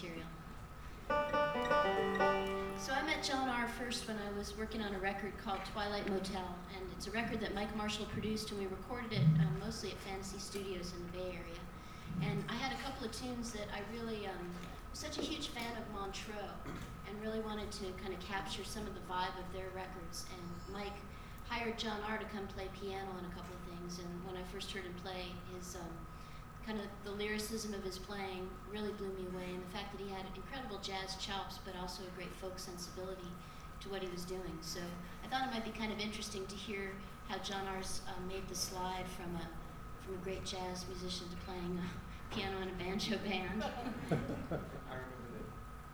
material. So I met John R. first when I was working on a record called Twilight Motel, and it's a record that Mike Marshall produced, and we recorded it mostly at Fantasy Studios in the Bay Area. And I had a couple of tunes that I really was such a huge fan of Montreux, and really wanted to kind of capture some of the vibe of their records. And Mike hired John R. to come play piano on a couple of things, and when I first heard him play, his kind of the lyricism of his playing really blew me away, and the fact that he had incredible jazz chops, but also a great folk sensibility to what he was doing. So I thought it might be kind of interesting to hear how John R's made the slide from a great jazz musician to playing piano in a banjo band. I remember that.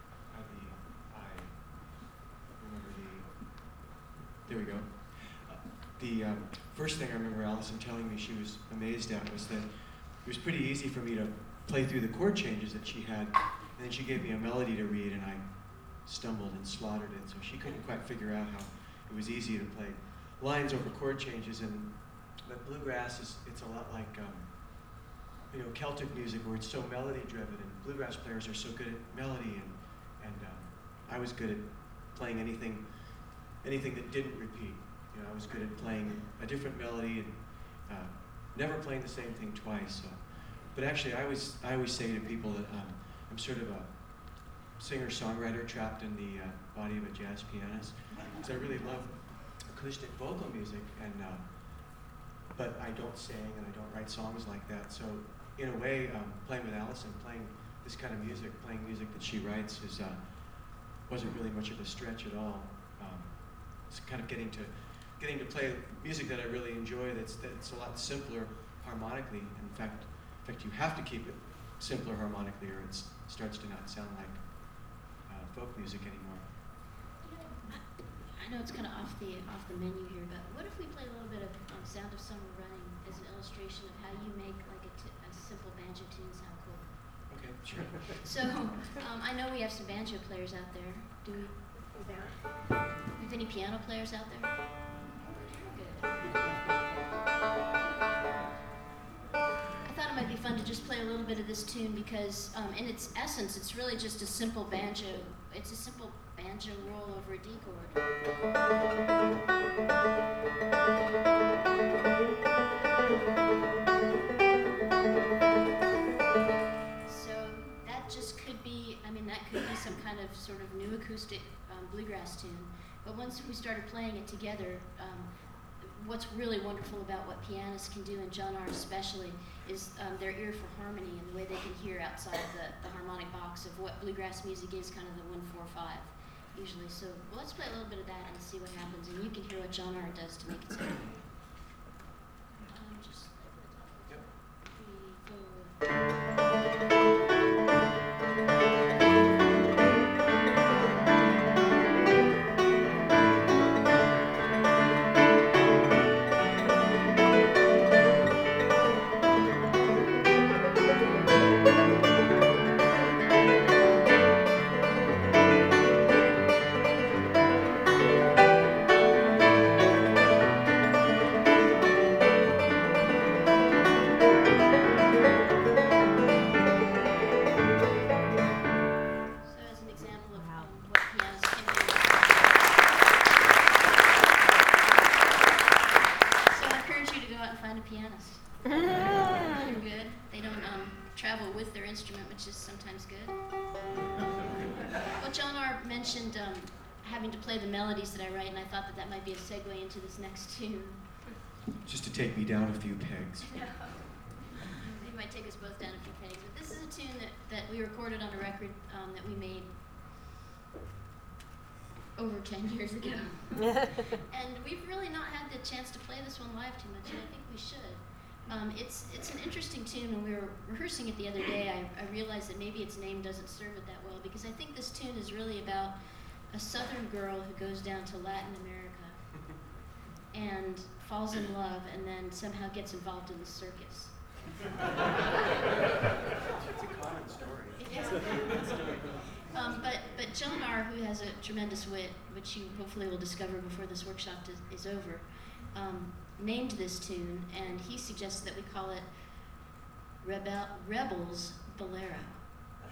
There we go. The first thing I remember Allison telling me she was amazed at was that it was pretty easy for me to play through the chord changes that she had, and then she gave me a melody to read, and I stumbled and slaughtered it, so she couldn't quite figure out how it was easy to play lines over chord changes. But bluegrass it's a lot like Celtic music, where it's so melody-driven, and bluegrass players are so good at melody, and I was good at playing anything that didn't repeat. I was good at playing a different melody and never playing the same thing twice. But actually, I always say to people that I'm sort of a singer-songwriter trapped in the body of a jazz pianist, because I really love acoustic vocal music, but I don't sing and I don't write songs like that. So in a way, playing with Allison, playing this kind of music, playing music that she writes, wasn't really much of a stretch at all. It's kind of getting to play music that I really enjoy. That's a lot simpler harmonically. In fact, you have to keep it simpler harmonically, or it starts to not sound like folk music anymore. I know it's kind of off the menu here, but what if we play a little bit of Sound of Summer Running as an illustration of how you make like a simple banjo tune sound cool? Okay, sure. So I know we have some banjo players out there. Do we? Have any piano players out there? Good. I thought it might be fun to just play a little bit of this tune because, in its essence, it's really just a simple banjo. It's a simple banjo roll over a D chord. So that just could be, that could be some kind of sort of new acoustic bluegrass tune. But once we started playing it together, what's really wonderful about what pianists can do, and John R. especially, is their ear for harmony and the way they can hear outside the harmonic box of what bluegrass music is, kind of the 1-4-5 usually. So let's play a little bit of that and see what happens, and you can hear what John R. does to make it sound. Just 3, 4. Having to play the melodies that I write, and I thought that might be a segue into this next tune. Just to take me down a few pegs. It might take us both down a few pegs, but this is a tune that we recorded on a record that we made over 10 years ago. And we've really not had the chance to play this one live too much, and I think we should. It's an interesting tune. When we were rehearsing it the other day, I realized that maybe its name doesn't serve it that well, because I think this tune is really about a Southern girl who goes down to Latin America and falls in love, and then somehow gets involved in the circus. It's a common story. Yeah. But John R., who has a tremendous wit, which you hopefully will discover before this workshop is over, named this tune, and he suggested that we call it Rebel's Bolero.